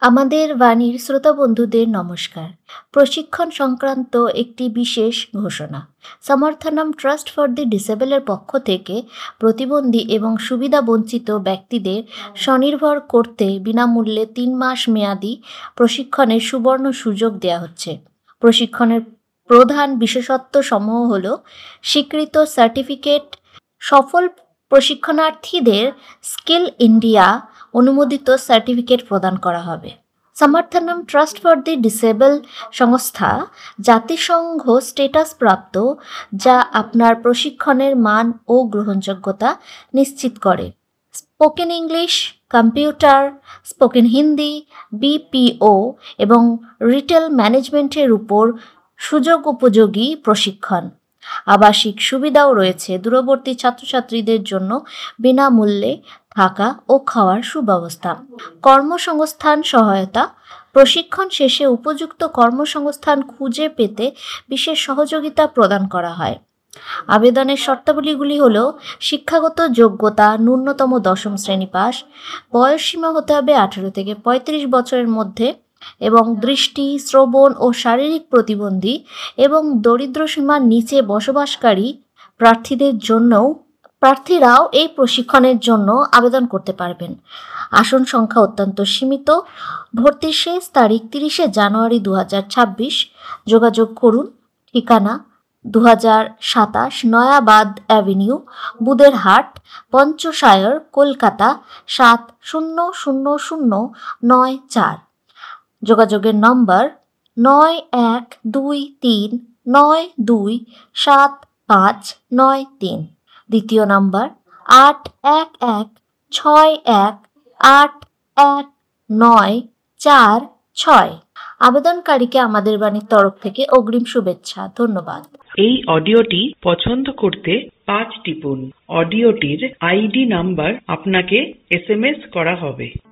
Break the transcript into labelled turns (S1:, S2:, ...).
S1: আমাদের বাণীর শ্রোতা বন্ধুদের নমস্কার। প্রশিক্ষণ সংক্রান্ত একটি বিশেষ ঘোষণা। সমর্থনম ট্রাস্ট ফর দি ডিসেবলের পক্ষ থেকে প্রতিবন্ধী এবং সুবিধা বঞ্চিত ব্যক্তিদের স্বনির্ভর করতে বিনামূল্যে ৩ মাস মেয়াদী প্রশিক্ষণের সুবর্ণ সুযোগ দেওয়া হচ্ছে। প্রশিক্ষণের প্রধান বিশেষত্ব সমূহ হল স্বীকৃত সার্টিফিকেট, সফল প্রশিক্ষণার্থীদের স্কিল ইন্ডিয়া অনুমোদিত সার্টিফিকেট প্রদান করা হবে। Samarthanam trust for the disable সংস্থা জাতিসংঘ স্ট্যাটাস প্রাপ্ত, যা আপনার প্রশিক্ষণের মান ও গ্রহণযোগ্যতা নিশ্চিত করে। Spoken English, computer, spoken Hindi, BPO এবং রিটেল ম্যানেজমেন্টের উপর সুযোগ উপযোগী প্রশিক্ষণ। আবাসিক সুবিধাও রয়েছে। দূরবর্তী ছাত্রছাত্রীদের জন্য বিনামূল্যে থাকা ও খাওয়ার সুব্যবস্থা। কর্মসংস্থান সহায়তা। প্রশিক্ষণ শেষে উপযুক্ত কর্মসংস্থান খুঁজে পেতে বিশেষ সহযোগিতা প্রদান করা হয়। আবেদনের শর্তাবলীগুলি হল শিক্ষাগত যোগ্যতা ন্যূনতম 10ম শ্রেণী পাস, বয়সসীমা হতে হবে 18 থেকে 35 বছরের মধ্যে এবং দৃষ্টি, শ্রবণ ও শারীরিক প্রতিবন্ধী এবং দরিদ্র সীমার নিচে বসবাসকারী প্রার্থীরাও এই প্রশিক্ষণের জন্য আবেদন করতে পারবেন। আসন সংখ্যা অত্যন্ত সীমিত। ভর্তির শেষ তারিখ 30 জানুয়ারি 2026। যোগাযোগ করুন। ঠিকানা 2027 নয়াবাদ অ্যাভিনিউ, বুদেরহাট, পঞ্চশায়র, কলকাতা 700094। যোগাযোগের নম্বর 9123927593। দ্বিতীয় নম্বর 8161818946। আবেদনকারীকে আমাদের বাণীর তরফ থেকে অগ্রিম শুভেচ্ছা। ধন্যবাদ।
S2: এই অডিওটি পছন্দ করতে 5 টিপুন। অডিওটির আইডি নাম্বার আপনাকে SMS করা হবে।